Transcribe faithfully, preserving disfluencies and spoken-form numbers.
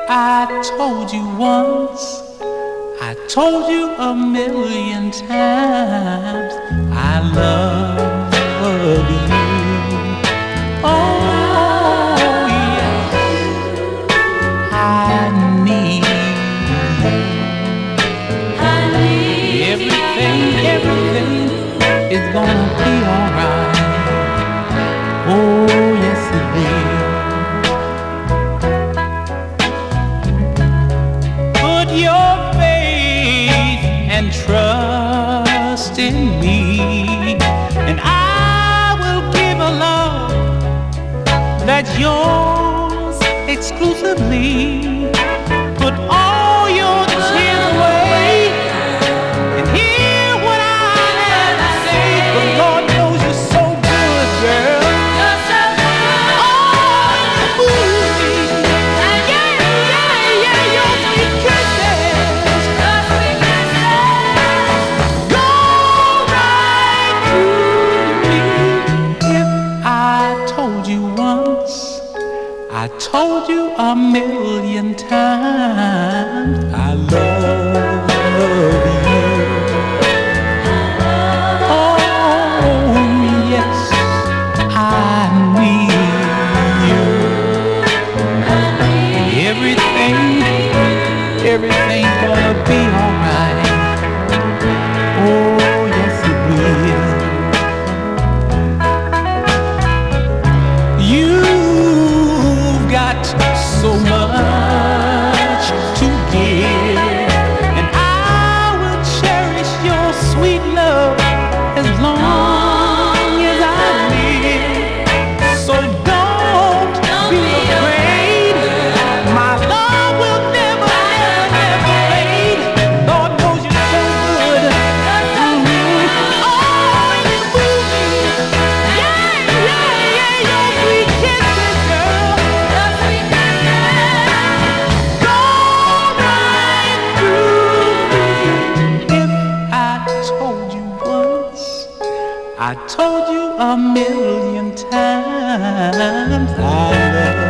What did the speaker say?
I told you once, I told you a million times, I love you. Oh, yes, I need you. Everything, everything is gonna be alright. Oh, yes, it will. Put your faith and trust in me, and I will give a love that's yours exclusively. Put all your tears away and hear what I have to say. The Lord knows you're so good, girl. Oh, you move me. Yeah, yeah, yeah, your sweet kisses go right through me. If I told you once, I told you a million times, I love you. Oh, yes, I need you. Everything, everything's gonna be alright. Oh, yes, it will. You've got so much to give, and I will cherish your sweet love as long as I live. So don't be afraid, my love will never, ever, ever fade. Lord knows you're so good. Mhm. Oh, you move me. Yeah, yeah, yeah, your sweet kisses, girl. Go right through me. If I told you once, I told you a million times, I love